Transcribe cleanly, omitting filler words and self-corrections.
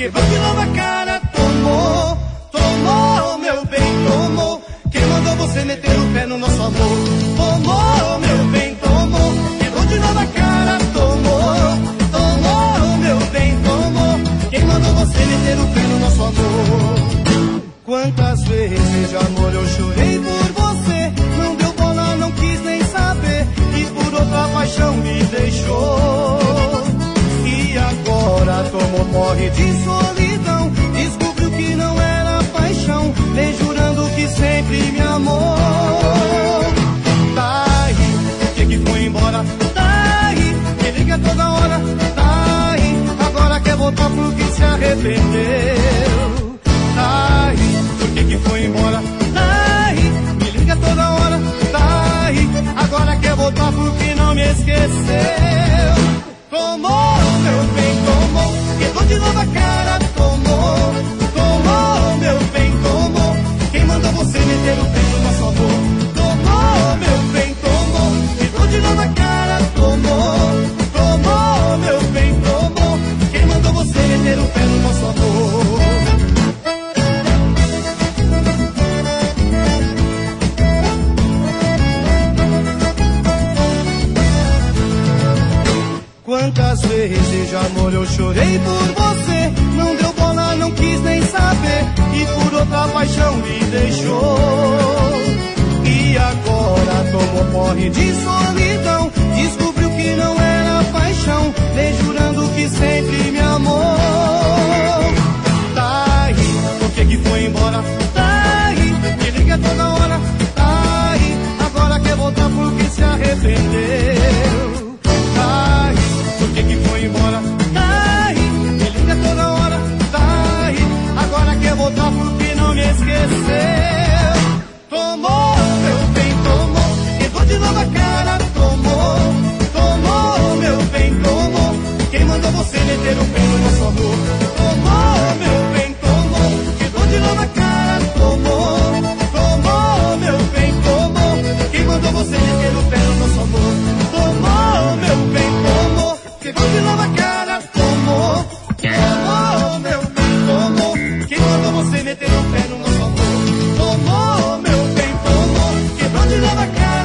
quebrou de novo a cara. Tomou, tomou, meu bem, tomou. Quem mandou você meter o pé no nosso amor? Tomou, meu bem, tomou. Quebrou de novo a cara. Tomou, tomou, meu bem, tomou. Quem mandou você meter o pé no nosso amor? Quantas vezes de amor eu chorei por você. Não deu bola, não quis nem saber. E por outra paixão me deixou. E agora tomou porre de solidão. Descobriu que não era paixão, vem jurando que sempre me amou. Tá aí, por que foi embora? Tá aí, me liga toda hora. Tá aí, agora quer voltar porque se arrependeu. Tá aí, por que foi embora? Tá aí, me liga toda hora. Tá aí, agora quer voltar porque não me esqueceu. Tomou, meu bem, tomou. Quebrou de novo a cara. Tomou, tomou, meu bem, tomou. Quem mandou você meter o pé no nosso amor? Tomou, meu bem, tomou. Quebrou de novo a cara. Tomou, tomou, meu bem, tomou. Quem mandou você meter o pé no nosso amor? Quantas vezes de amor eu chorei por você. Não deu bola, não quis nem saber. E por outra paixão me deixou. E agora tomou porre de solidão. Descobriu que não era paixão, vem jurando que sempre me amou. Tá aí, por que foi embora? Tá aí, me liga toda hora. Tá aí, agora quer voltar porque se arrependeu. Tá aí, por que foi embora? Tá aí, me liga toda hora. Tá aí, agora quer voltar porque não me esqueceu. Tomou, meu bem, tomou. Quebrou de novo a cara. Tomou, tomou, meu bem, tomou. Quem mandou você meter o pé no nosso amor? Tomou, meu bem, tomou. Quebrou de novo a cara. Tomou, tomou, meu bem, tomou. Quem mandou você meter o pé no nosso amor? Tomou, meu bem, tomou. Quebrou de novo a cara. Tomou, tomou, meu bem, tomou. Quem mandou você meter o pé no nosso amor? Tomou, meu bem, tomou. Quebrou de novo a cara.